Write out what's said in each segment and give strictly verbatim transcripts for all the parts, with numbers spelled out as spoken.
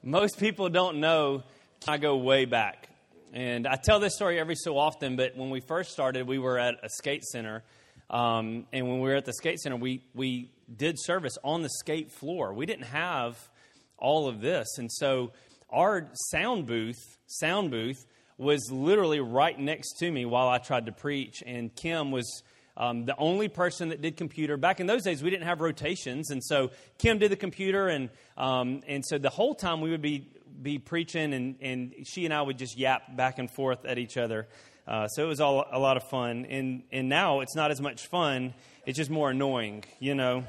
Most people don't know I go way back. And I tell this story every so often, but when we first started, we were at a skate center. Um, and when we were at the skate center, we, we did service on the skate floor. We didn't have all of this. And so our sound booth, sound booth was literally right next to me while I tried to preach. And Kim was um, the only person that did computer. Back in those days, we didn't have rotations. And so Kim did the computer. And um, and so the whole time we would be be preaching, and, and she and I would just yap back and forth at each other. Uh, so it was all a lot of fun. And and now it's not as much fun. It's just more annoying, you know.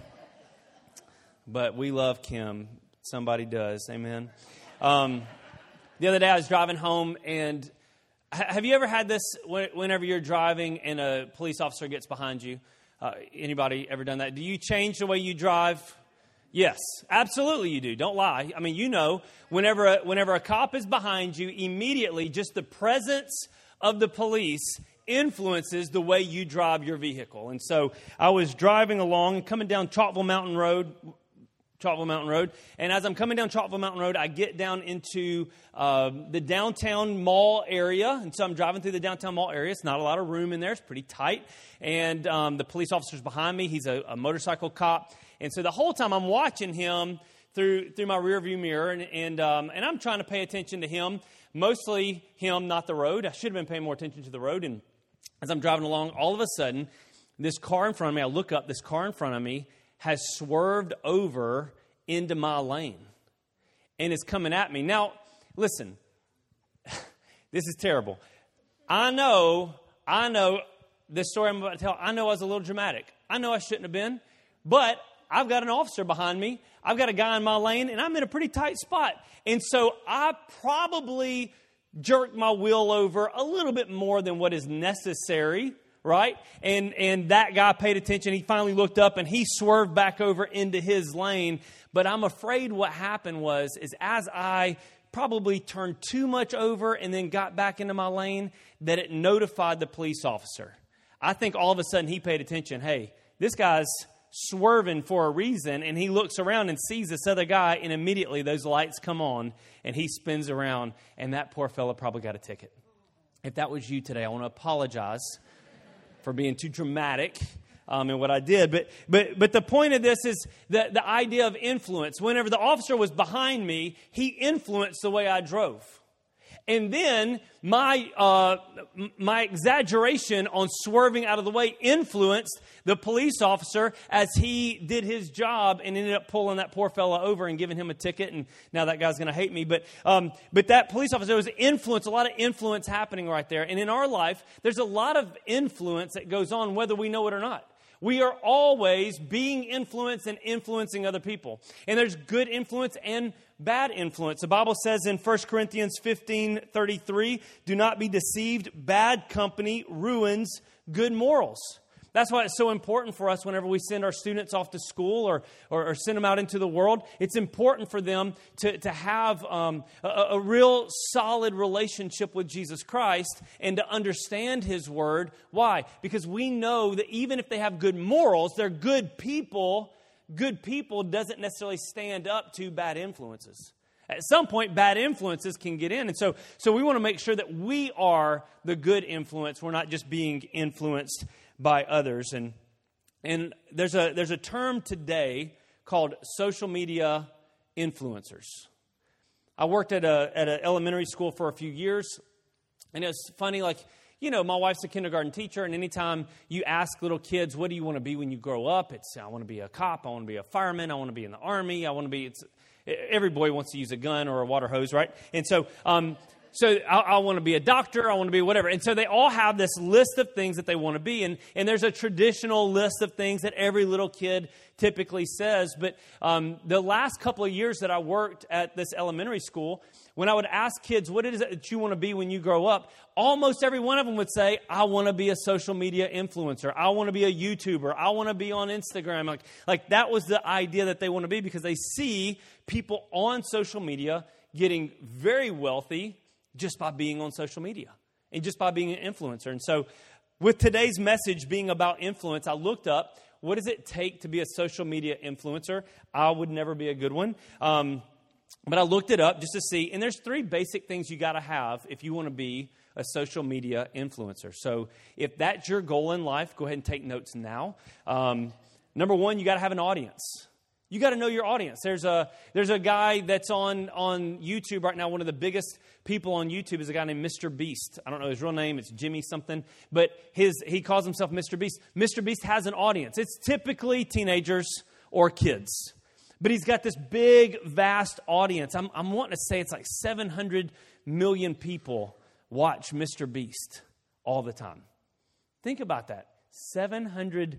But we love Kim. Somebody does. Amen. Um, the other day I was driving home, and have you ever had this whenever you're driving and a police officer gets behind you? Uh, anybody ever done that? Do you change the way you drive? Yes, absolutely you do. Don't lie. I mean, you know, whenever a, whenever a cop is behind you, immediately just the presence of the police influences the way you drive your vehicle. And so I was driving along, coming down Chalkville Mountain Road, Chalkville Mountain Road. And as I'm coming down Chalkville Mountain Road, I get down into uh, the downtown mall area. And so I'm driving through the downtown mall area. It's not a lot of room in there. It's pretty tight. And um, the police officer's behind me. He's a, a motorcycle cop. And so the whole time I'm watching him through through my rearview mirror. And and, um, and I'm trying to pay attention to him. Mostly him, not the road. I should have been paying more attention to the road. And as I'm driving along, all of a sudden, this car in front of me, I look up, this car in front of me has swerved over into my lane and is coming at me. Now, listen, this is terrible. I know, I know this story I'm about to tell, I know I was a little dramatic. I know I shouldn't have been, but I've got an officer behind me. I've got a guy in my lane, and I'm in a pretty tight spot. And so I probably jerked my wheel over a little bit more than what is necessary. Right? And and that guy paid attention. He finally looked up and he swerved back over into his lane. But I'm afraid what happened was, is as I probably turned too much over and then got back into my lane, that it notified the police officer. I think all of a sudden he paid attention. Hey, this guy's swerving for a reason. And he looks around and sees this other guy, and immediately those lights come on and he spins around. And that poor fella probably got a ticket. If that was you today, I want to apologize for being too dramatic um, in what I did. But but but the point of this is the, the idea of influence. Whenever the officer was behind me, he influenced the way I drove. And then my uh, my exaggeration on swerving out of the way influenced the police officer as he did his job and ended up pulling that poor fella over and giving him a ticket. And now that guy's going to hate me. But um, but that police officer, there was influence, a lot of influence happening right there. And in our life, there's a lot of influence that goes on whether we know it or not. We are always being influenced and influencing other people. And there's good influence and bad influence. The Bible says in First Corinthians fifteen thirty-three, do not be deceived. Bad company ruins good morals. That's why it's so important for us whenever we send our students off to school or or, or send them out into the world. It's important for them to, to have um, a, a real solid relationship with Jesus Christ and to understand His Word. Why? Because we know that even if they have good morals, they're good people. Good people doesn't necessarily stand up to bad influences. At some point, bad influences can get in. And so, so we want to make sure that we are the good influence. We're not just being influenced by others. And and there's a there's a term today called social media influencers. I worked at a at an elementary school for a few years, and it's funny, like, you know, my wife's a kindergarten teacher, and anytime you ask little kids, what do you want to be when you grow up? It's, I want to be a cop, I want to be a fireman, I want to be in the army, I want to be, it's, every boy wants to use a gun or a water hose, right? And so, um, so I, I want to be a doctor, I want to be whatever. And so they all have this list of things that they want to be, and, and there's a traditional list of things that every little kid typically says. But um, the last couple of years that I worked at this elementary school, when I would ask kids, what is it that you want to be when you grow up? Almost every one of them would say, I want to be a social media influencer. I want to be a YouTuber. I want to be on Instagram. Like, like that was the idea that they want to be, because they see people on social media getting very wealthy just by being on social media and just by being an influencer. And so with today's message being about influence, I looked up, what does it take to be a social media influencer? I would never be a good one. Um, but I looked it up just to see, and there's three basic things you got to have if you want to be a social media influencer. So if that's your goal in life, go ahead and take notes now. Um, number one, you got to have an audience. You got to know your audience. There's a there's a guy that's on, on YouTube right now. One of the biggest people on YouTube is a guy named Mister Beast. I don't know his real name. It's Jimmy something. But his he calls himself Mister Beast. Mister Beast has an audience. It's typically teenagers or kids. But he's got this big, vast audience. I'm, I'm wanting to say it's like seven hundred million people watch Mister Beast all the time. Think about that. seven hundred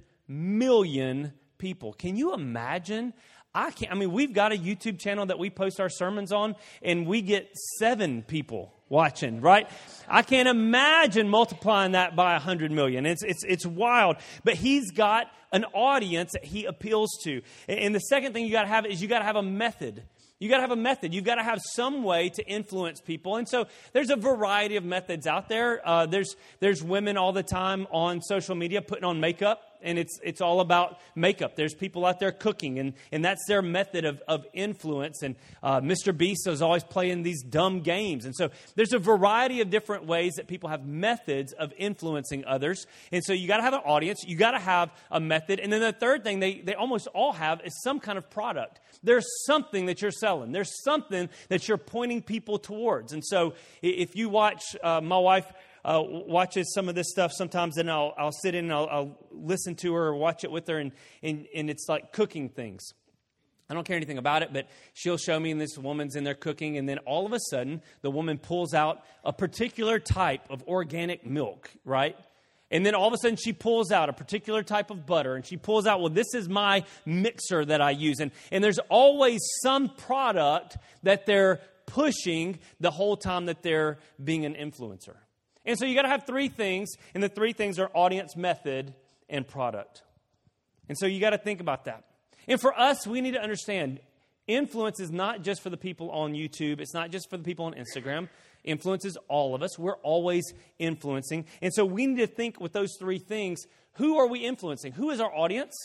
million people. Can you imagine? I can't. I mean, we've got a YouTube channel that we post our sermons on, and we get seven people watching, right? I can't imagine multiplying that by one hundred million. It's it's it's wild. But he's got an audience that he appeals to. And the second thing you got to have is you got to have a method. You got to have a method. You've got to have some way to influence people. And so there's a variety of methods out there. Uh, there's there's women all the time on social media putting on makeup. And it's it's all about makeup. There's people out there cooking, and, and that's their method of, of influence. And uh, Mister Beast is always playing these dumb games. And so there's a variety of different ways that people have methods of influencing others. And so you got to have an audience. You got to have a method. And then the third thing they, they almost all have is some kind of product. There's something that you're selling. There's something that you're pointing people towards. And so if you watch uh, my wife... Uh, watches some of this stuff sometimes, and I'll I'll sit in and I'll, I'll listen to her or watch it with her, and, and and it's like cooking things. I don't care anything about it, but she'll show me, and this woman's in there cooking, and then all of a sudden, the woman pulls out a particular type of organic milk, right? And then all of a sudden, she pulls out a particular type of butter, and she pulls out, well, this is my mixer that I use. And, and there's always some product that they're pushing the whole time that they're being an influencer. And so you got to have three things, and the three things are audience, method, and product. And so you got to think about that. And for us, we need to understand influence is not just for the people on YouTube. It's not just for the people on Instagram. Influence is all of us. We're always influencing. And so we need to think with those three things, who are we influencing? Who is our audience?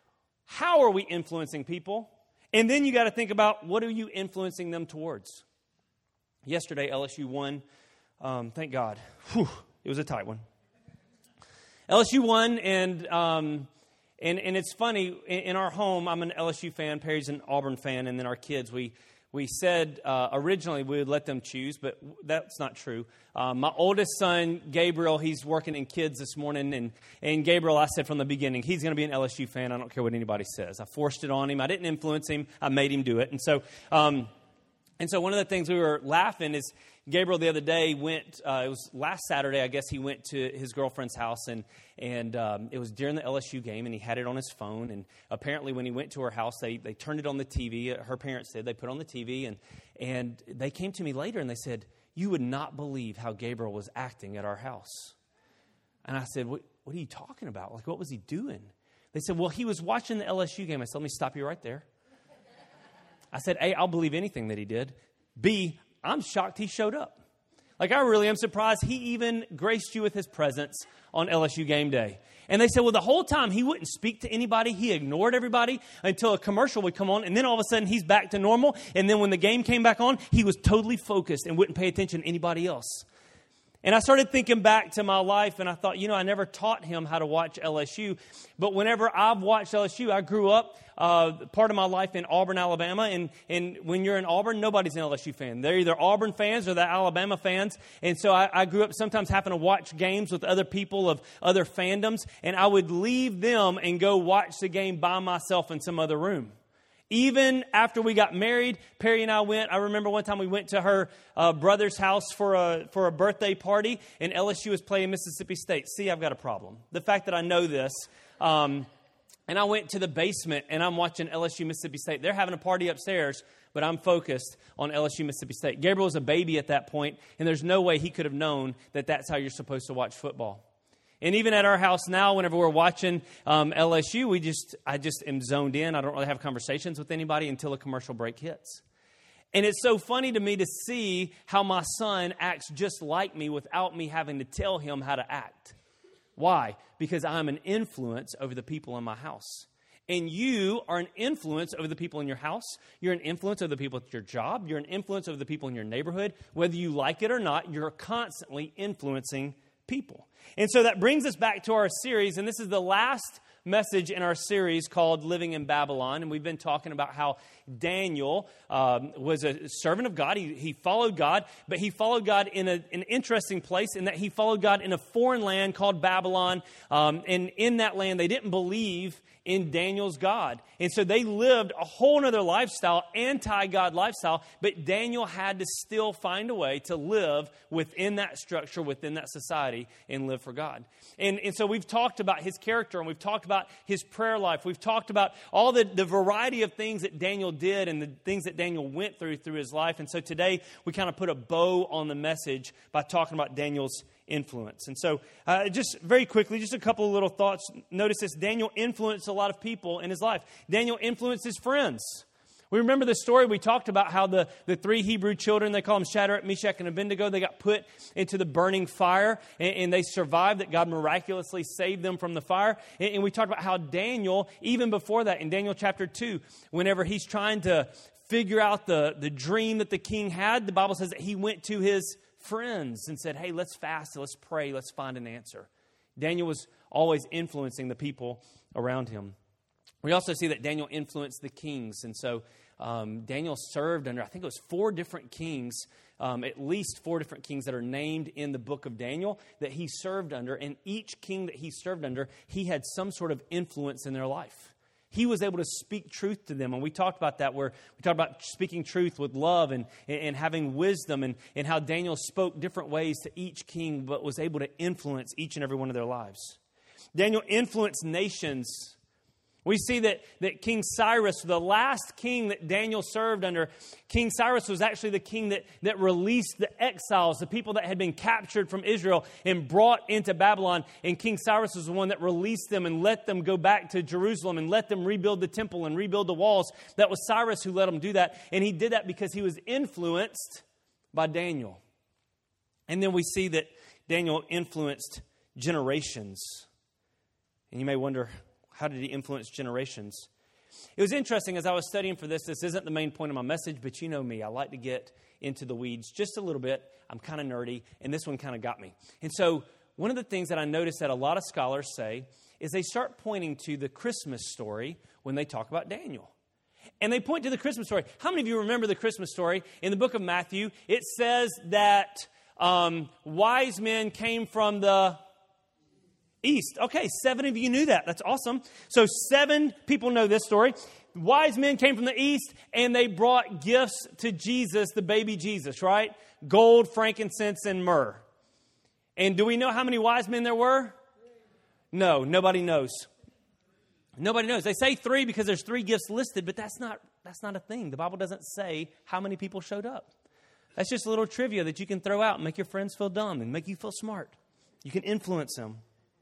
How are we influencing people? And then you got to think about, what are you influencing them towards? Yesterday, L S U won. Um, thank God. Whew, it was a tight one. L S U won, and um, and and it's funny, in, in our home, I'm an L S U fan, Perry's an Auburn fan, and then our kids, we we said uh, originally we would let them choose, but that's not true. Um, my oldest son, Gabriel, he's working in kids this morning, and, and Gabriel, I said from the beginning, he's going to be an L S U fan. I don't care what anybody says. I forced it on him. I didn't influence him. I made him do it. And so, um, and so one of the things we were laughing is, Gabriel the other day went, uh, it was last Saturday, I guess he went to his girlfriend's house, and and um, it was during the L S U game, and he had it on his phone, and apparently when he went to her house, they, they turned it on the T V. Her parents did. They put on the T V, and and they came to me later, and they said, you would not believe how Gabriel was acting at our house. And I said, what, what are you talking about? Like, what was he doing? They said, well, he was watching the L S U game. I said, let me stop you right there. I said, A, I'll believe anything that he did. B, I'm shocked he showed up. Like, I really am surprised he even graced you with his presence on L S U game day. And they said, well, the whole time he wouldn't speak to anybody. He ignored everybody until a commercial would come on. And then all of a sudden he's back to normal. And then when the game came back on, he was totally focused and wouldn't pay attention to anybody else. And I started thinking back to my life, and I thought, you know, I never taught him how to watch L S U. But whenever I've watched L S U, I grew up uh, part of my life in Auburn, Alabama. And, and when you're in Auburn, nobody's an L S U fan. They're either Auburn fans or they're Alabama fans. And so I, I grew up sometimes having to watch games with other people of other fandoms. And I would leave them and go watch the game by myself in some other room. Even after we got married, Perry and I went. I remember one time we went to her uh, brother's house for a for a birthday party, and L S U was playing Mississippi State. See, I've got a problem. The fact that I know this, um, and I went to the basement, and I'm watching L S U Mississippi State. They're having a party upstairs, but I'm focused on L S U Mississippi State. Gabriel was a baby at that point, and there's no way he could have known that that's how you're supposed to watch football. And even at our house now, whenever we're watching um, L S U, we just I just am zoned in. I don't really have conversations with anybody until a commercial break hits. And it's so funny to me to see how my son acts just like me without me having to tell him how to act. Why? Because I'm an influence over the people in my house. And you are an influence over the people in your house. You're an influence over the people at your job. You're an influence over the people in your neighborhood. Whether you like it or not, you're constantly influencing people. And so that brings us back to our series, and this is the last message in our series called Living in Babylon. And we've been talking about how Daniel um, was a servant of God. He, he followed God, but he followed God in a, an interesting place in that he followed God in a foreign land called Babylon. Um, and in that land, they didn't believe in Daniel's God. And so they lived a whole other lifestyle, anti-God lifestyle, but Daniel had to still find a way to live within that structure, within that society, and live for God. And, and so we've talked about his character, and we've talked about his prayer life. We've talked about all the, the variety of things that Daniel did and the things that Daniel went through through his life. And so today we kind of put a bow on the message by talking about Daniel's influence. And so uh, just very quickly, just a couple of little thoughts. Notice this: Daniel influenced a lot of people in his life. Daniel influenced his friends. We remember the story we talked about how the, the three Hebrew children, they call them Shadrach, Meshach, and Abednego, they got put into the burning fire and, and they survived, that God miraculously saved them from the fire. And, and we talked about how Daniel, even before that, in Daniel chapter two, whenever he's trying to figure out the, the dream that the king had, the Bible says that he went to his friends and said, hey, let's fast, let's pray, let's find an answer. Daniel was always influencing the people around him. We also see that Daniel influenced the kings. And so um, Daniel served under, I think it was four different kings, um, at least four different kings that are named in the book of Daniel that he served under. And each king that he served under, he had some sort of influence in their life. He was able to speak truth to them. And we talked about that, where we talked about speaking truth with love and, and having wisdom, and, and how Daniel spoke different ways to each king, but was able to influence each and every one of their lives. Daniel influenced nations. We see that, that King Cyrus, the last king that Daniel served under, King Cyrus was actually the king that, that released the exiles, the people that had been captured from Israel and brought into Babylon. And King Cyrus was the one that released them and let them go back to Jerusalem and let them rebuild the temple and rebuild the walls. That was Cyrus who let them do that. And he did that because he was influenced by Daniel. And then we see that Daniel influenced generations. And you may wonder, how did he influence generations? It was interesting as I was studying for this. This isn't the main point of my message, but you know me. I like to get into the weeds just a little bit. I'm kind of nerdy, and this one kind of got me. And so one of the things that I noticed that a lot of scholars say is they start pointing to the Christmas story when they talk about Daniel. And they point to the Christmas story. How many of you remember the Christmas story? In the book of Matthew, it says that um, wise men came from the east. Okay, seven of you knew that. That's awesome. So seven people know this story. Wise men came from the east and they brought gifts to Jesus, the baby Jesus, right? Gold, frankincense, and myrrh. And do we know how many wise men there were? No, nobody knows. Nobody knows. They say three because there's three gifts listed, but that's not that's not a thing. The Bible doesn't say how many people showed up. That's just a little trivia that you can throw out and make your friends feel dumb and make you feel smart. You can influence them.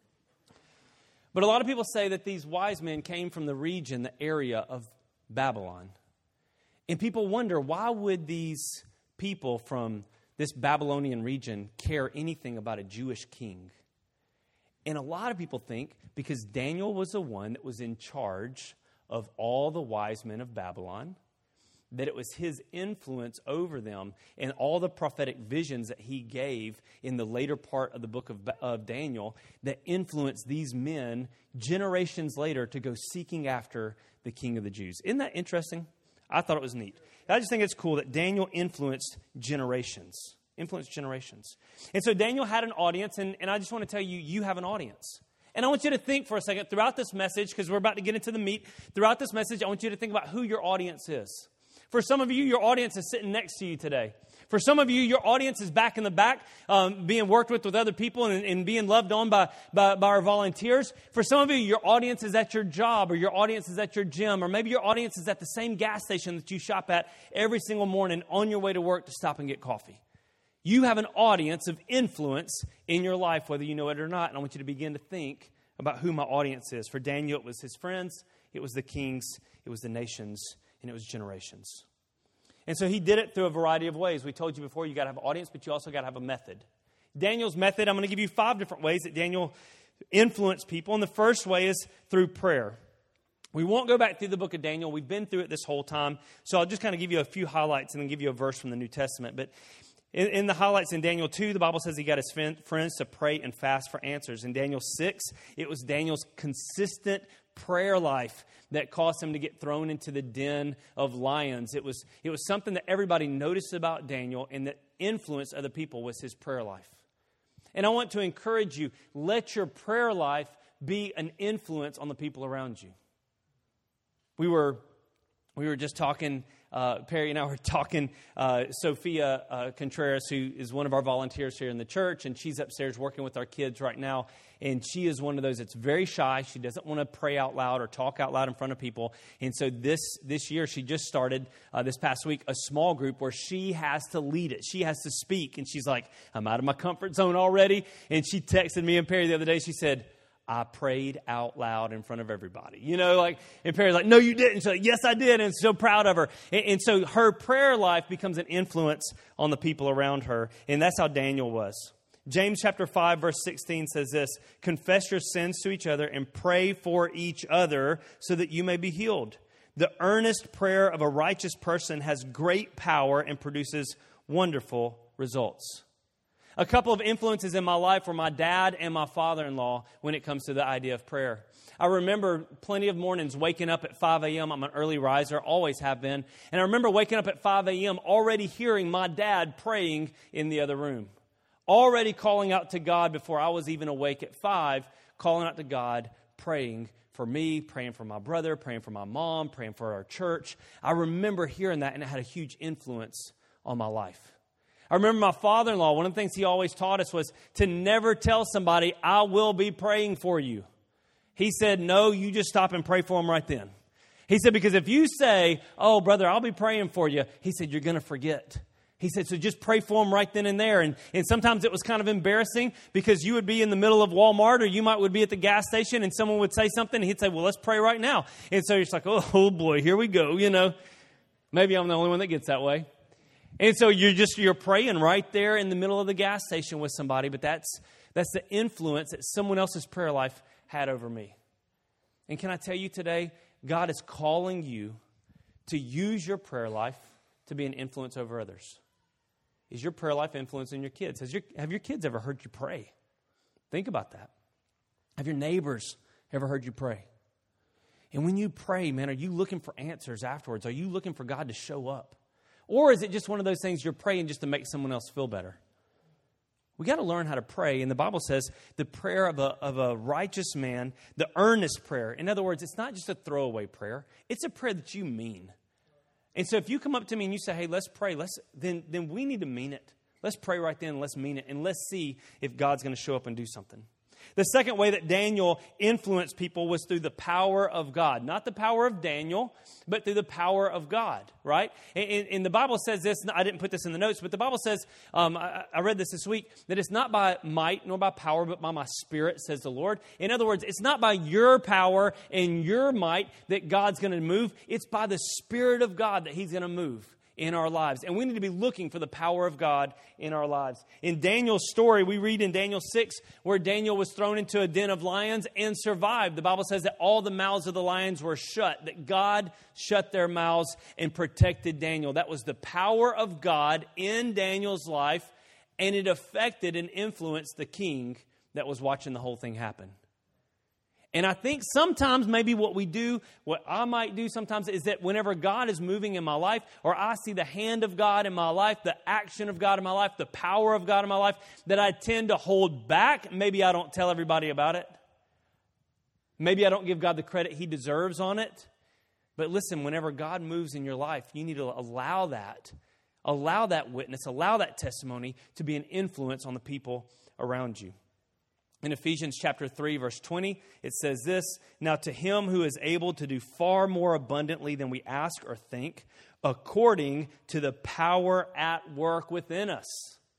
But a lot of people say that these wise men came from the region, the area of Babylon. And people wonder, why would these people from this Babylonian region care anything about a Jewish king? And a lot of people think because Daniel was the one that was in charge of all the wise men of Babylon, that it was his influence over them and all the prophetic visions that he gave in the later part of the book of, of Daniel that influenced these men generations later to go seeking after the King of the Jews. Isn't that interesting? I thought it was neat. I just think it's cool that Daniel influenced generations. Influenced generations. And so Daniel had an audience, and, and I just want to tell you, you have an audience. And I want you to think for a second throughout this message, because we're about to get into the meat. Throughout this message, I want you to think about who your audience is. For some of you, your audience is sitting next to you today. For some of you, your audience is back in the back, um, being worked with with other people and, and being loved on by, by, by our volunteers. For some of you, your audience is at your job, or your audience is at your gym, or maybe your audience is at the same gas station that you shop at every single morning on your way to work to stop and get coffee. You have an audience of influence in your life, whether you know it or not. And I want you to begin to think about who my audience is. For Daniel, it was his friends, it was the kings, it was the nations, and it was generations. And so he did it through a variety of ways. We told you before, you got to have an audience, but you also got to have a method. Daniel's method, I'm going to give you five different ways that Daniel influenced people. And the first way is through prayer. We won't go back through the book of Daniel. We've been through it this whole time. So I'll just kind of give you a few highlights and then give you a verse from the New Testament. But in, in the highlights in Daniel two, the Bible says he got his friends to pray and fast for answers. In Daniel six, it was Daniel's consistent prayer life that caused him to get thrown into the den of lions. It was, it was something that everybody noticed about Daniel, and that influenced other people was his prayer life. And I want to encourage you, let your prayer life be an influence on the people around you. We were we were just talking, uh, Perry and I were talking, uh, Sophia uh, Contreras, who is one of our volunteers here in the church, and she's upstairs working with our kids right now. And she is one of those that's very shy. She doesn't want to pray out loud or talk out loud in front of people. And so this this year, she just started, uh, this past week, a small group where she has to lead it. She has to speak. And she's like, I'm out of my comfort zone already. And she texted me and Perry the other day. She said, I prayed out loud in front of everybody. You know, like, and Perry's like, no, you didn't. She's like, yes, I did. And so proud of her. And, and so her prayer life becomes an influence on the people around her. And that's how Daniel was. James chapter five, verse sixteen says this, confess your sins to each other and pray for each other so that you may be healed. The earnest prayer of a righteous person has great power and produces wonderful results. A couple of influences in my life were my dad and my father-in-law when it comes to the idea of prayer. I remember plenty of mornings waking up at five a.m. I'm an early riser, always have been. And I remember waking up at five a.m. already hearing my dad praying in the other room. Already calling out to God before I was even awake at five, calling out to God, praying for me, praying for my brother, praying for my mom, praying for our church. I remember hearing that, and it had a huge influence on my life. I remember my father-in-law, one of the things he always taught us was to never tell somebody, I will be praying for you. He said, no, you just stop and pray for them right then. He said, because if you say, oh, brother, I'll be praying for you, he said, you're going to forget. He said, so just pray for them right then and there. And, and sometimes it was kind of embarrassing because you would be in the middle of Walmart or you might would be at the gas station and someone would say something and he'd say, well, let's pray right now. And so you're just like, oh, oh boy, here we go, you know. Maybe I'm the only one that gets that way. And so you're just, you're praying right there in the middle of the gas station with somebody, but that's that's the influence that someone else's prayer life had over me. And can I tell you today, God is calling you to use your prayer life to be an influence over others. Is your prayer life influencing your kids? Has your, have your kids ever heard you pray? Think about that. Have your neighbors ever heard you pray? And when you pray, man, are you looking for answers afterwards? Are you looking for God to show up? Or is it just one of those things you're praying just to make someone else feel better? We got to learn how to pray. And the Bible says the prayer of a, of a righteous man, the earnest prayer. In other words, it's not just a throwaway prayer. It's a prayer that you mean. And so if you come up to me and you say, hey, let's pray, let's then, then we need to mean it. Let's pray right then. Let's mean it. And let's see if God's going to show up and do something. The second way that Daniel influenced people was through the power of God. Not the power of Daniel, but through the power of God, right? And, and the Bible says this, I didn't put this in the notes, but the Bible says, um, I, I read this this week, that it's not by might nor by power, but by my spirit, says the Lord. In other words, it's not by your power and your might that God's going to move. It's by the Spirit of God that He's going to move in our lives. And we need to be looking for the power of God in our lives. In Daniel's story, we read in Daniel six, where Daniel was thrown into a den of lions and survived. The Bible says that all the mouths of the lions were shut, that God shut their mouths and protected Daniel. That was the power of God in Daniel's life, and it affected and influenced the king that was watching the whole thing happen. And I think sometimes maybe what we do, what I might do sometimes is that whenever God is moving in my life, or I see the hand of God in my life, the action of God in my life, the power of God in my life, that I tend to hold back. Maybe I don't tell everybody about it. Maybe I don't give God the credit He deserves on it. But listen, whenever God moves in your life, you need to allow that, allow that witness, allow that testimony to be an influence on the people around you. In Ephesians chapter three, verse twenty, it says this, now to Him who is able to do far more abundantly than we ask or think, according to the power at work within us.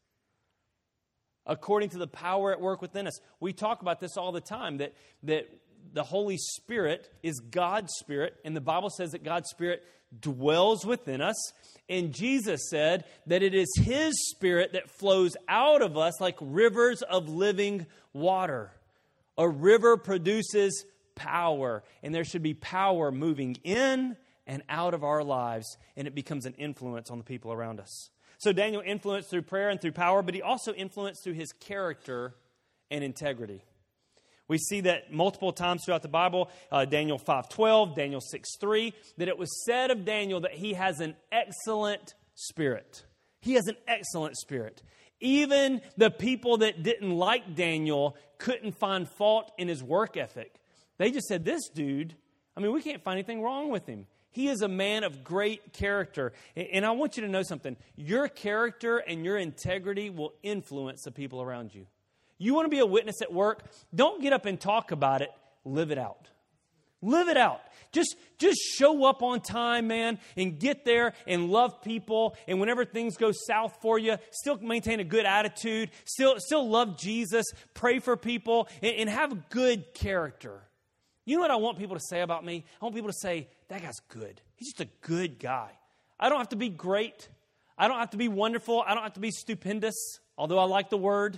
According to the power at work within us. We talk about this all the time, that, that the Holy Spirit is God's Spirit, and the Bible says that God's Spirit dwells within us. And Jesus said that it is His Spirit that flows out of us like rivers of living water. A river produces power, and there should be power moving in and out of our lives, and it becomes an influence on the people around us. So Daniel influenced through prayer and through power, but he also influenced through his character and integrity. We see that multiple times throughout the Bible, uh, Daniel five twelve, Daniel six three, that it was said of Daniel that he has an excellent spirit. He has an excellent spirit. Even the people that didn't like Daniel couldn't find fault in his work ethic. They just said, this dude, I mean, we can't find anything wrong with him. He is a man of great character. And I want you to know something. Your character and your integrity will influence the people around you. You want to be a witness at work? Don't get up and talk about it. Live it out. Live it out. Just, just show up on time, man, and get there and love people. And whenever things go south for you, still maintain a good attitude. Still, still love Jesus. Pray for people and, and have good character. You know what I want people to say about me? I want people to say, that guy's good. He's just a good guy. I don't have to be great. I don't have to be wonderful. I don't have to be stupendous, although I like the word.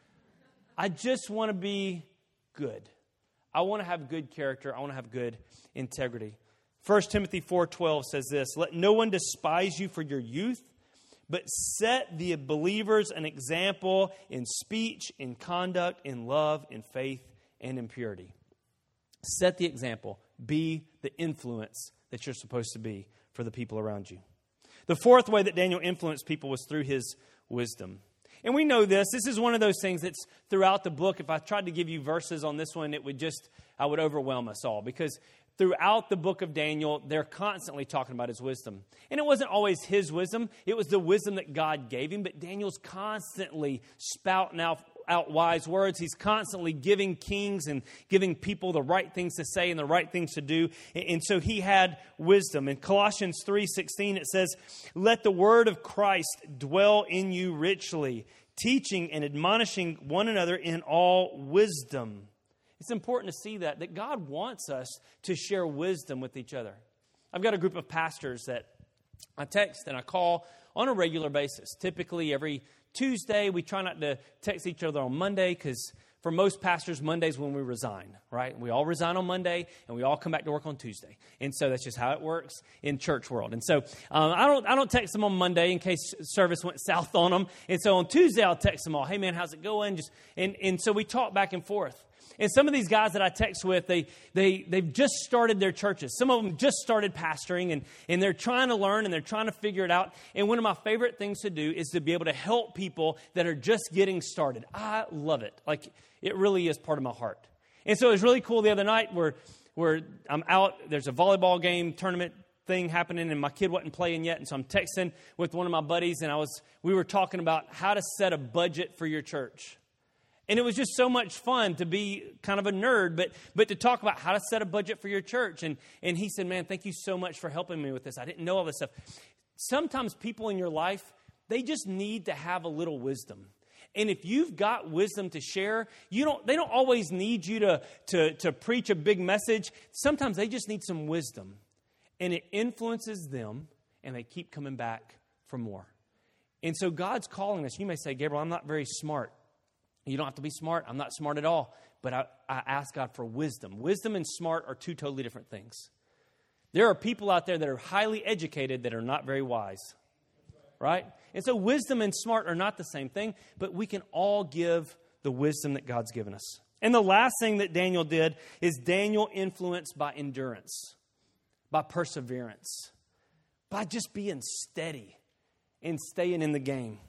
I just want to be good. I want to have good character. I want to have good integrity. First Timothy four twelve says this, let no one despise you for your youth, but set the believers an example in speech, in conduct, in love, in faith, and in purity. Set the example. Be the influence that you're supposed to be for the people around you. The fourth way that Daniel influenced people was through his wisdom. And we know this. This is one of those things that's throughout the book. If I tried to give you verses on this one, it would just, I would overwhelm us all. Because throughout the book of Daniel, they're constantly talking about his wisdom. And it wasn't always his wisdom. It was the wisdom that God gave him. But Daniel's constantly spouting out, out wise words. He's constantly giving kings and giving people the right things to say and the right things to do. And so he had wisdom. In Colossians three sixteen, it says, let the word of Christ dwell in you richly, teaching and admonishing one another in all wisdom. It's important to see that, that God wants us to share wisdom with each other. I've got a group of pastors that I text and I call on a regular basis. Typically every Tuesday, we try not to text each other on Monday because for most pastors, Monday's when we resign, right? We all resign on Monday and we all come back to work on Tuesday. And so that's just how it works in church world. And so um, I don't I don't text them on Monday in case service went south on them. And so on Tuesday, I'll text them all, hey man, how's it going? Just and, and so we talk back and forth. And some of these guys that I text with, they, they, they've just started their churches. Some of them just started pastoring, and, and they're trying to learn, and they're trying to figure it out. And one of my favorite things to do is to be able to help people that are just getting started. I love it. Like, it really is part of my heart. And so it was really cool the other night where, where I'm out, there's a volleyball game tournament thing happening, and my kid wasn't playing yet. And so I'm texting with one of my buddies, and I was we were talking about how to set a budget for your church. And it was just so much fun to be kind of a nerd, but but to talk about how to set a budget for your church. And, and he said, man, thank you so much for helping me with this. I didn't know all this stuff. Sometimes people in your life, they just need to have a little wisdom. And if you've got wisdom to share, you don't. They don't always need you to, to, to preach a big message. Sometimes they just need some wisdom. And it influences them, and they keep coming back for more. And so God's calling us. You may say, Gabriel, I'm not very smart. You don't have to be smart. I'm not smart at all. But I, I ask God for wisdom. Wisdom and smart are two totally different things. There are people out there that are highly educated that are not very wise. Right? And so wisdom and smart are not the same thing, but we can all give the wisdom that God's given us. And the last thing that Daniel did is Daniel influenced by endurance, by perseverance, by just being steady and staying in the game.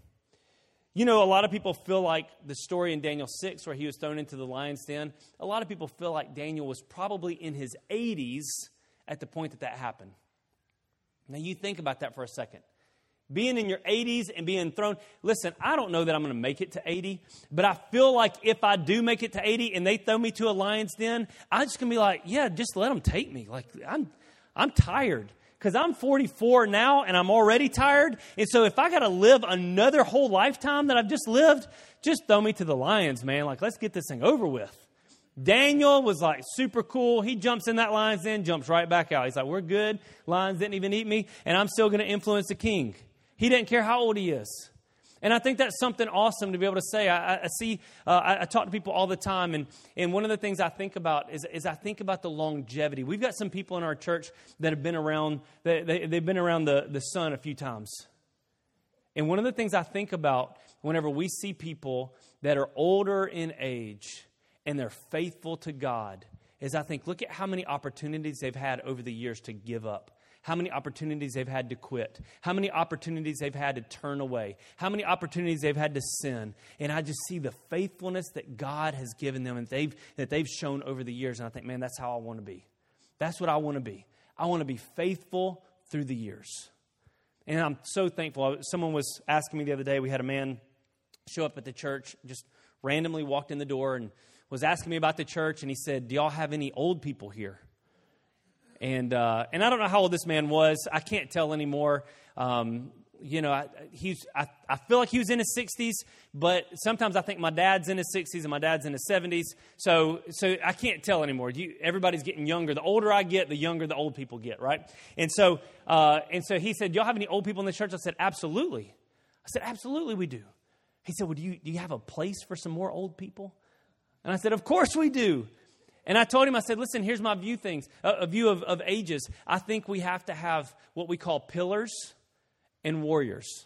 You know, a lot of people feel like the story in Daniel six where he was thrown into the lion's den, a lot of people feel like Daniel was probably in his eighties at the point that that happened. Now, you think about that for a second. Being in your eighties and being thrown. Listen, I don't know that I'm going to make it to eighty, but I feel like if I do make it to eighty and they throw me to a lion's den, I'm just going to be like, yeah, just let them take me. Like, I'm, I'm tired. Because I'm forty-four now and I'm already tired. And so if I got to live another whole lifetime that I've just lived, just throw me to the lions, man. Like, let's get this thing over with. Daniel was like super cool. He jumps in that lion's den, jumps right back out. He's like, we're good. Lions didn't even eat me. And I'm still going to influence the king. He didn't care how old he is. And I think that's something awesome to be able to say. I, I see, uh, I, I talk to people all the time, and, and one of the things I think about is, is I think about the longevity. We've got some people in our church that have been around, they, they, they've been around the, the sun a few times. And one of the things I think about whenever we see people that are older in age and they're faithful to God is I think, look at how many opportunities they've had over the years to give up. How many opportunities they've had to quit. How many opportunities they've had to turn away. How many opportunities they've had to sin. And I just see the faithfulness that God has given them and they've, that they've shown over the years. And I think, man, that's how I want to be. That's what I want to be. I want to be faithful through the years. And I'm so thankful. Someone was asking me the other day, we had a man show up at the church, just randomly walked in the door and was asking me about the church. And he said, do y'all have any old people here? And uh, and I don't know how old this man was. I can't tell anymore. Um, you know, I, he's I, I feel like he was in his sixties, but sometimes I think my dad's in his sixties and my dad's in his seventies. So so I can't tell anymore. You, everybody's getting younger. The older I get, the younger the old people get, right? And so uh, and so he said, "Do y'all have any old people in the church?" I said, "Absolutely." I said, "Absolutely, we do." He said, "Well, do you do you have a place for some more old people?" And I said, "Of course we do." And I told him, I said, listen, here's my view things, a view of, of ages. I think we have to have what we call pillars and warriors.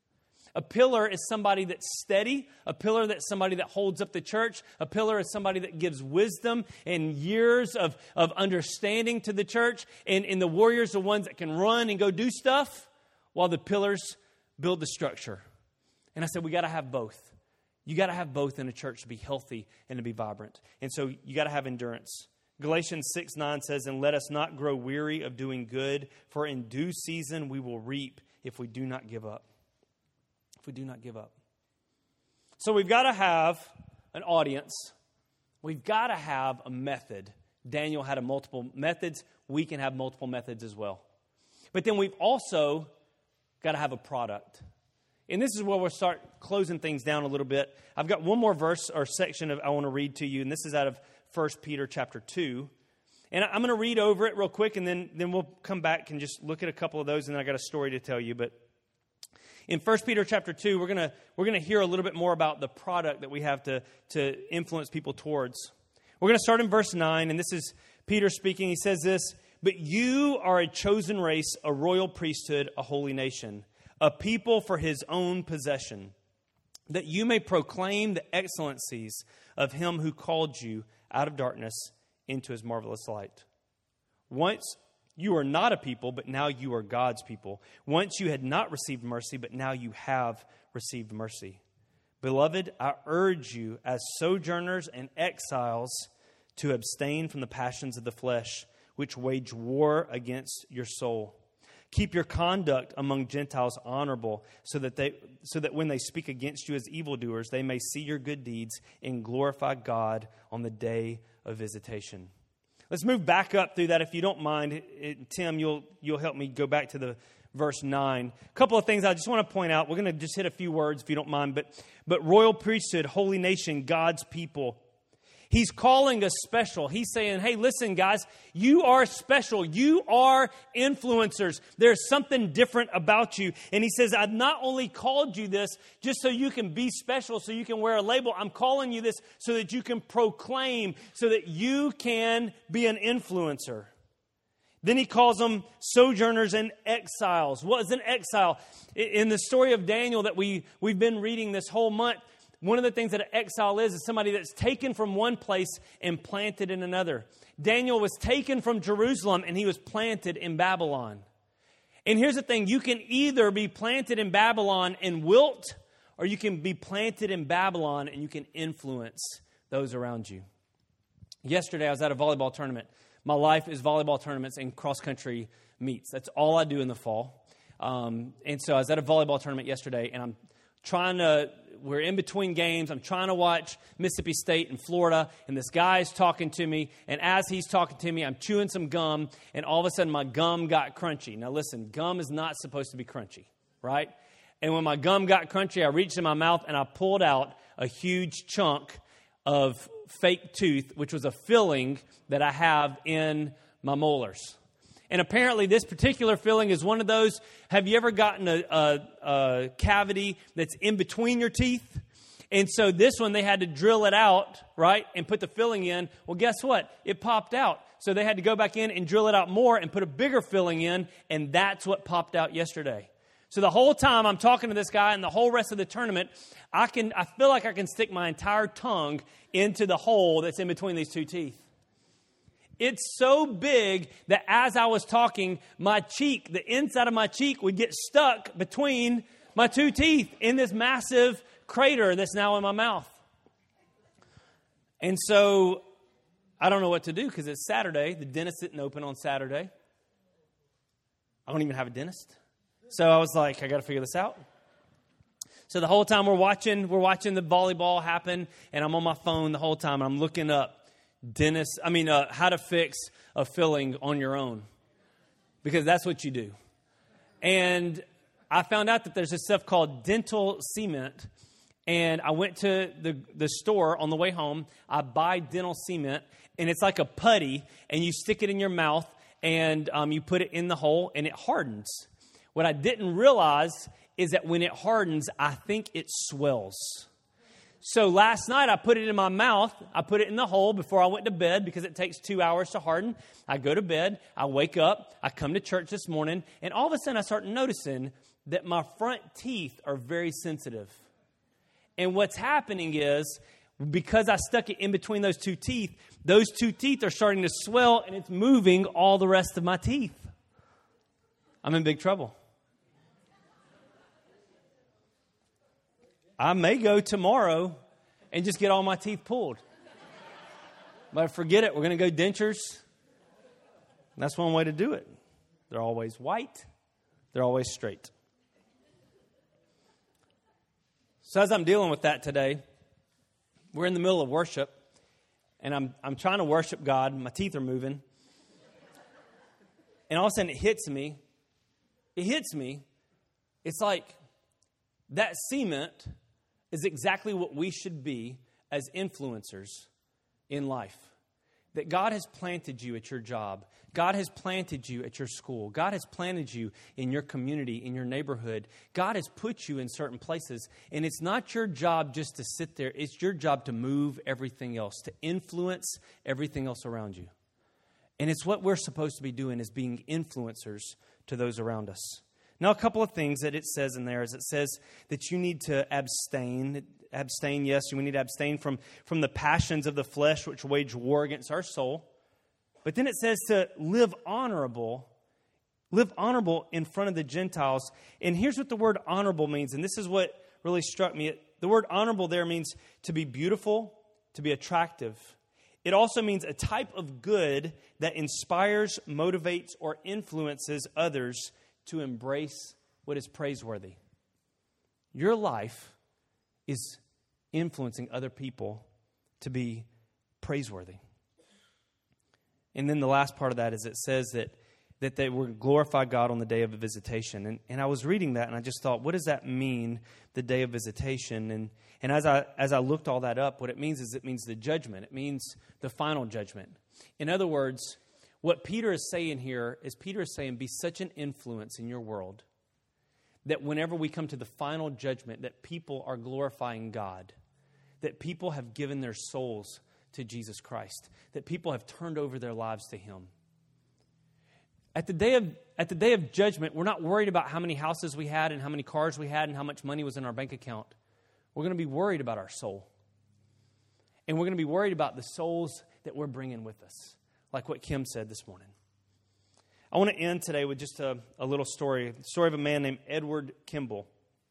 A pillar is somebody that's steady. A pillar that's somebody that holds up the church. A pillar is somebody that gives wisdom and years of, of understanding to the church. And, and the warriors are ones that can run and go do stuff while the pillars build the structure. And I said, we got to have both. You got to have both in a church to be healthy and to be vibrant. And so you got to have endurance. Galatians six nine says, and let us not grow weary of doing good, for in due season we will reap if we do not give up. If we do not give up. So we've got to have an audience. We've got to have a method. Daniel had a multiple methods. We can have multiple methods as well. But then we've also got to have a product. And this is where we'll start closing things down a little bit. I've got one more verse or section of I want to read to you, and this is out of First Peter chapter two. And I'm going to read over it real quick, and then, then we'll come back and just look at a couple of those, and then I got a story to tell you. But in First Peter chapter two, we're going to we're going to hear a little bit more about the product that we have to, to influence people towards. We're going to start in verse nine, and this is Peter speaking. He says this, but you are a chosen race, a royal priesthood, a holy nation, a people for his own possession, that you may proclaim the excellencies of him who called you out of darkness into his marvelous light. Once you were not a people, but now you are God's people. Once you had not received mercy, but now you have received mercy. Beloved, I urge you as sojourners and exiles to abstain from the passions of the flesh, which wage war against your soul. Keep your conduct among Gentiles honorable, so that they, so that when they speak against you as evildoers, they may see your good deeds and glorify God on the day of visitation. Let's move back up through that, if you don't mind. It, Tim, you'll you'll help me go back to the verse nine. A couple of things I just want to point out. We're going to just hit a few words, if you don't mind. But but royal priesthood, holy nation, God's people. He's calling us special. He's saying, hey, listen, guys, you are special. You are influencers. There's something different about you. And he says, I've not only called you this just so you can be special, so you can wear a label. I'm calling you this so that you can proclaim, so that you can be an influencer. Then he calls them sojourners and exiles. What is an exile? In the story of Daniel that we, we've been reading this whole month, one of the things that an exile is, is somebody that's taken from one place and planted in another. Daniel was taken from Jerusalem and he was planted in Babylon. And here's the thing, you can either be planted in Babylon and wilt, or you can be planted in Babylon and you can influence those around you. Yesterday I was at a volleyball tournament. My life is volleyball tournaments and cross-country meets. That's all I do in the fall. Um, and so I was at a volleyball tournament yesterday, and I'm trying to, we're in between games. I'm trying to watch Mississippi State and Florida, and this guy's talking to me, and as he's talking to me, I'm chewing some gum, and all of a sudden my gum got crunchy. Now listen, gum is not supposed to be crunchy, right? And when my gum got crunchy, I reached in my mouth, and I pulled out a huge chunk of fake tooth, which was a filling that I have in my molars. And apparently this particular filling is one of those. Have you ever gotten a, a, a cavity that's in between your teeth? And so this one, they had to drill it out, right, and put the filling in. Well, guess what? It popped out. So they had to go back in and drill it out more and put a bigger filling in, and that's what popped out yesterday. So the whole time I'm talking to this guy and the whole rest of the tournament, I can I feel like I can stick my entire tongue into the hole that's in between these two teeth. It's so big that as I was talking, my cheek, the inside of my cheek would get stuck between my two teeth in this massive crater that's now in my mouth. And so I don't know what to do because it's Saturday. The dentist didn't open on Saturday. I don't even have a dentist. So I was like, I got to figure this out. So the whole time we're watching, we're watching the volleyball happen, and I'm on my phone the whole time. I'm looking up dentist, I mean, uh, how to fix a filling on your own, because that's what you do. And I found out that there's this stuff called dental cement, and I went to the, the store on the way home. I buy dental cement, and it's like a putty, and you stick it in your mouth, and um, you put it in the hole, and it hardens. What I didn't realize is that when it hardens, I think it swells. So last night I put it in my mouth. I put it in the hole before I went to bed because it takes two hours to harden. I go to bed. I wake up. I come to church this morning. And all of a sudden I start noticing that my front teeth are very sensitive. And what's happening is because I stuck it in between those two teeth, those two teeth are starting to swell and it's moving all the rest of my teeth. I'm in big trouble. I may go tomorrow and just get all my teeth pulled. But forget it. We're going to go dentures. And that's one way to do it. They're always white. They're always straight. So as I'm dealing with that today, we're in the middle of worship. And I'm I'm trying to worship God. My teeth are moving. And all of a sudden it hits me. It hits me. It's like that cement is exactly what we should be as influencers in life. That God has planted you at your job. God has planted you at your school. God has planted you in your community, in your neighborhood. God has put you in certain places. And it's not your job just to sit there. It's your job to move everything else, to influence everything else around you. And it's what we're supposed to be doing, is being influencers to those around us. Now, a couple of things that it says in there is it says that you need to abstain. Abstain, yes, we need to abstain from, from the passions of the flesh which wage war against our soul. But then it says to live honorable, live honorable in front of the Gentiles. And here's what the word honorable means, and this is what really struck me. The word honorable there means to be beautiful, to be attractive. It also means a type of good that inspires, motivates, or influences others to embrace what is praiseworthy. Your life is influencing other people to be praiseworthy. And then the last part of that is it says that, that they will glorify God on the day of a visitation. And, and I was reading that and I just thought, what does that mean, the day of visitation? And, and as I as I looked all that up, what it means is it means the judgment. It means the final judgment. In other words, what Peter is saying here is Peter is saying, be such an influence in your world that whenever we come to the final judgment, that people are glorifying God, that people have given their souls to Jesus Christ, that people have turned over their lives to Him. At the day of at the day of judgment, we're not worried about how many houses we had and how many cars we had and how much money was in our bank account. We're going to be worried about our soul. And we're going to be worried about the souls that we're bringing with us, like what Kim said this morning. I want to end today with just a, a little story, the story of a man named Edward Kimball.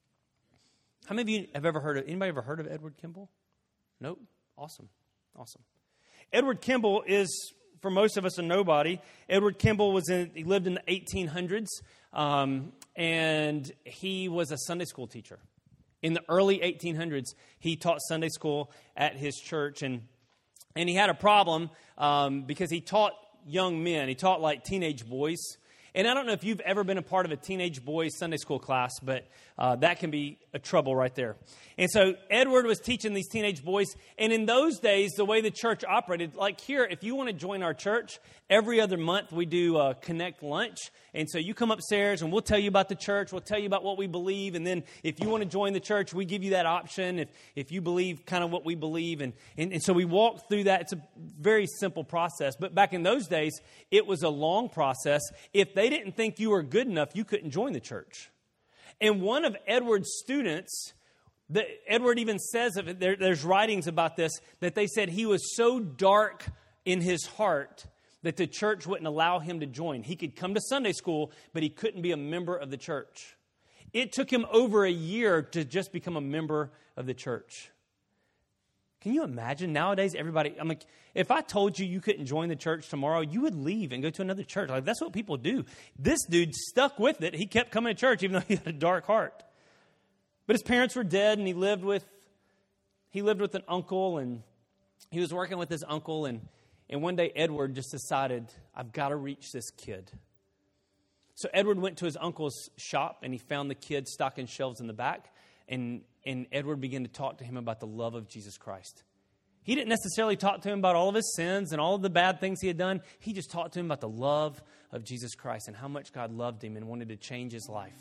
How many of you have ever heard of, anybody ever heard of Edward Kimball? Nope. Awesome. Awesome. Edward Kimball is, for most of us, a nobody. Edward Kimball was in, he lived in the eighteen hundreds, um, and he was a Sunday school teacher. In the early eighteen hundreds, he taught Sunday school at his church, and and he had a problem um, because he taught young men. He taught like teenage boys. And I don't know if you've ever been a part of a teenage boys Sunday school class, but uh, that can be a trouble right there. And so Edward was teaching these teenage boys. And in those days, the way the church operated, like here, if you want to join our church, every other month we do a Connect lunch. And so you come upstairs and we'll tell you about the church. We'll tell you about what we believe. And then if you want to join the church, we give you that option if, if you believe kind of what we believe. And, and, and so we walk through that. It's a very simple process. But back in those days, it was a long process. If they didn't think you were good enough, you couldn't join the church. And one of Edward's students, the, Edward even says, of it, there, there's writings about this, that they said he was so dark in his heart that the church wouldn't allow him to join. He could come to Sunday school, but he couldn't be a member of the church. It took him over a year to just become a member of the church. Can you imagine nowadays everybody, I'm like, if I told you you couldn't join the church tomorrow, you would leave and go to another church. Like, that's what people do. This dude stuck with it. He kept coming to church even though he had a dark heart. But his parents were dead, and he lived with he lived with an uncle, and he was working with his uncle, and, and one day Edward just decided, I've got to reach this kid. So Edward went to his uncle's shop, and he found the kid stocking shelves in the back, and, and Edward began to talk to him about the love of Jesus Christ. He didn't necessarily talk to him about all of his sins and all of the bad things he had done. He just talked to him about the love of Jesus Christ and how much God loved him and wanted to change his life.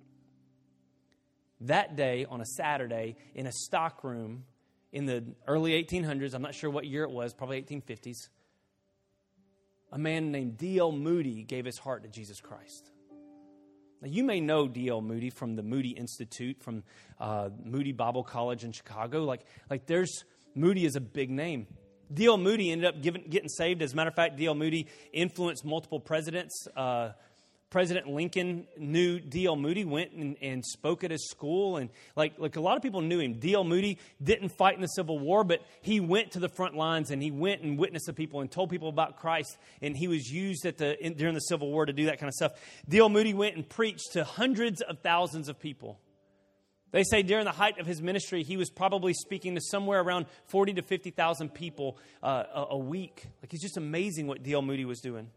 That day, on a Saturday, in a stock room in the early eighteen hundreds, I'm not sure what year it was, probably eighteen fifties, a man named D L Moody gave his heart to Jesus Christ. Now, you may know D L Moody from the Moody Institute, from uh, Moody Bible College in Chicago. Like, like there's Moody is a big name. D L Moody ended up giving, getting saved. As a matter of fact, D L Moody influenced multiple presidents. Uh, President Lincoln knew D L Moody, went and, and spoke at his school. And like, like a lot of people knew him. D L Moody didn't fight in the Civil War, but he went to the front lines and he went and witnessed to people and told people about Christ. And he was used at the in, during the Civil War to do that kind of stuff. D L Moody went and preached to hundreds of thousands of people. They say during the height of his ministry, he was probably speaking to somewhere around forty to fifty thousand people uh, a, a week. Like, it's just amazing what D L Moody was doing.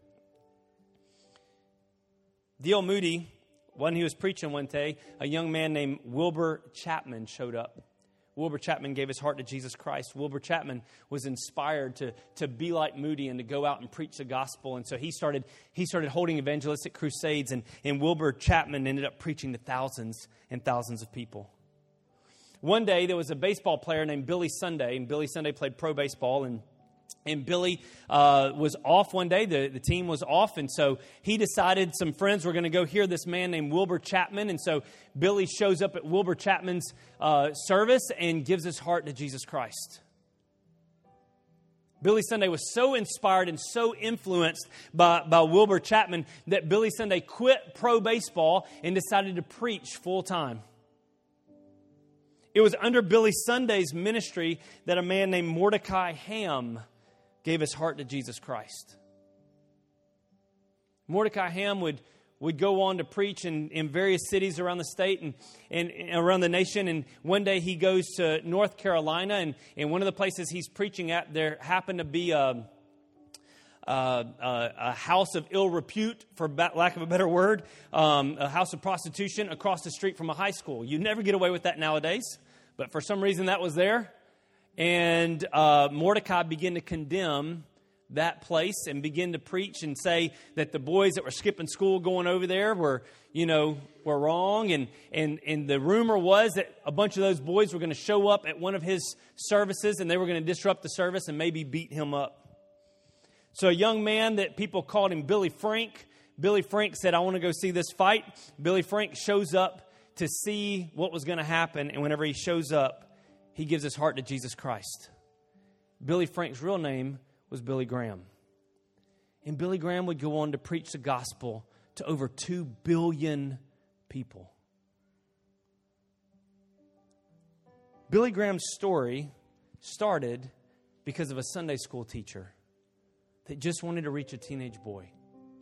D L Moody, when he was preaching one day, a young man named Wilbur Chapman showed up. Wilbur Chapman gave his heart to Jesus Christ. Wilbur Chapman was inspired to, to be like Moody and to go out and preach the gospel. And so he started he started holding evangelistic crusades, and, and Wilbur Chapman ended up preaching to thousands and thousands of people. One day, there was a baseball player named Billy Sunday, and Billy Sunday played pro baseball, and And Billy uh, was off one day. The, the team was off. And so he decided some friends were going to go hear this man named Wilbur Chapman. And so Billy shows up at Wilbur Chapman's uh, service and gives his heart to Jesus Christ. Billy Sunday was so inspired and so influenced by, by Wilbur Chapman that Billy Sunday quit pro baseball and decided to preach full time. It was under Billy Sunday's ministry that a man named Mordecai Ham gave his heart to Jesus Christ. Mordecai Ham would, would go on to preach in, in various cities around the state and, and, and around the nation. And one day he goes to North Carolina, and in one of the places he's preaching at, there happened to be a, a, a, a house of ill repute, for lack of a better word, um, a house of prostitution across the street from a high school. You never get away with that nowadays, but for some reason that was there. And uh, Mordecai began to condemn that place and begin to preach and say that the boys that were skipping school going over there were, you know, were wrong. And, and, and the rumor was that a bunch of those boys were going to show up at one of his services and they were going to disrupt the service and maybe beat him up. So a young man that people called him Billy Frank, Billy Frank said, I want to go see this fight. Billy Frank shows up to see what was going to happen. And whenever he shows up, he gives his heart to Jesus Christ. Billy Frank's real name was Billy Graham. And Billy Graham would go on to preach the gospel to over two billion people. Billy Graham's story started because of a Sunday school teacher that just wanted to reach a teenage boy.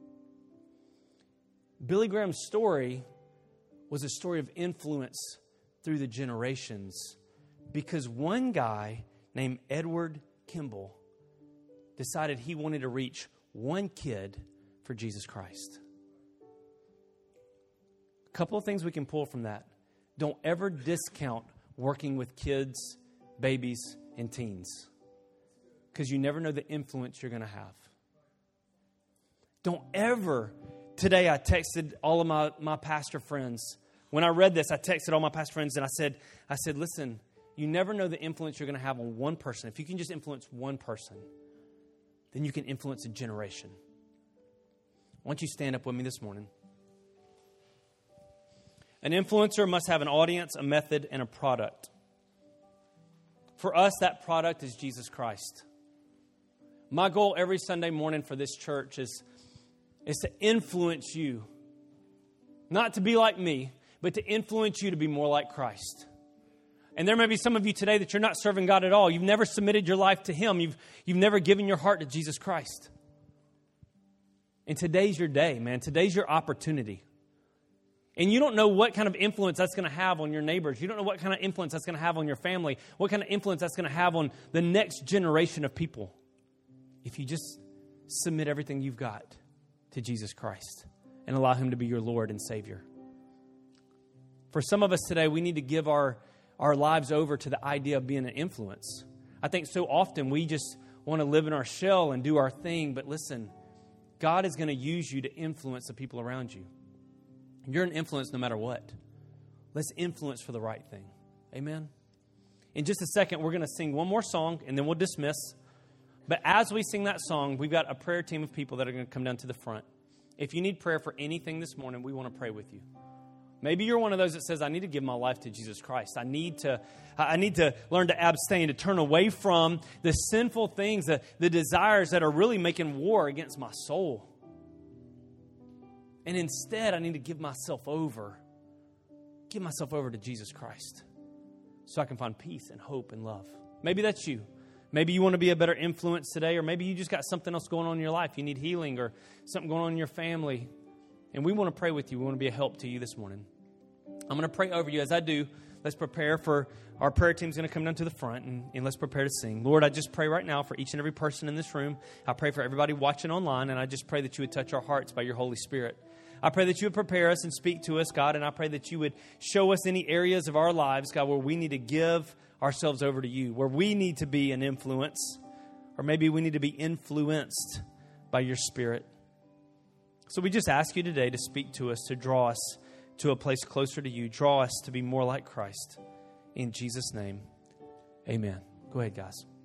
Billy Graham's story was a story of influence through the generations because one guy named Edward Kimball decided he wanted to reach one kid for Jesus Christ. A couple of things we can pull from that. don't ever discount working with kids, babies, and teens. Because you never know the influence you're going to have. Don't ever, today I texted all of my, my pastor friends. When I read this, I texted all my pastor friends and I said, I said, listen, you never know the influence you're going to have on one person. If you can just influence one person, then you can influence a generation. Why don't you stand up with me this morning? An influencer must have an audience, a method, and a product. For us, that product is Jesus Christ. My goal every Sunday morning for this church is, is to influence you. Not to be like me, but to influence you to be more like Christ. And there may be some of you today that you're not serving God at all. You've never submitted your life to Him. You've, you've never given your heart to Jesus Christ. And today's your day, man. Today's your opportunity. And you don't know what kind of influence that's going to have on your neighbors. You don't know what kind of influence that's going to have on your family. What kind of influence that's going to have on the next generation of people. If you just submit everything you've got to Jesus Christ and allow Him to be your Lord and Savior. For some of us today, we need to give our, our lives over to the idea of being an influence. I think so often we just want to live in our shell and do our thing. But listen, God is going to use you to influence the people around you. You're an influence no matter what. Let's influence for the right thing. Amen? In just a second, we're going to sing one more song, and then we'll dismiss. But as we sing that song, we've got a prayer team of people that are going to come down to the front. If you need prayer for anything this morning, we want to pray with you. Maybe you're one of those that says, I need to give my life to Jesus Christ. I need to, I need to learn to abstain, to turn away from the sinful things, the, the desires that are really making war against my soul. And instead, I need to give myself over. Give myself over to Jesus Christ so I can find peace and hope and love. Maybe that's you. Maybe you want to be a better influence today, or maybe you just got something else going on in your life. You need healing or something going on in your family. And we want to pray with you. We want to be a help to you this morning. I'm going to pray over you. As I do, let's prepare for our prayer team's going to come down to the front, and, and let's prepare to sing. Lord, I just pray right now for each and every person in this room. I pray for everybody watching online, and I just pray that you would touch our hearts by your Holy Spirit. I pray that you would prepare us and speak to us, God, and I pray that you would show us any areas of our lives, God, where we need to give ourselves over to you, where we need to be an influence, or maybe we need to be influenced by your Spirit. So we just ask you today to speak to us, to draw us to a place closer to you, draw us to be more like Christ. In Jesus' name, amen. Go ahead, guys.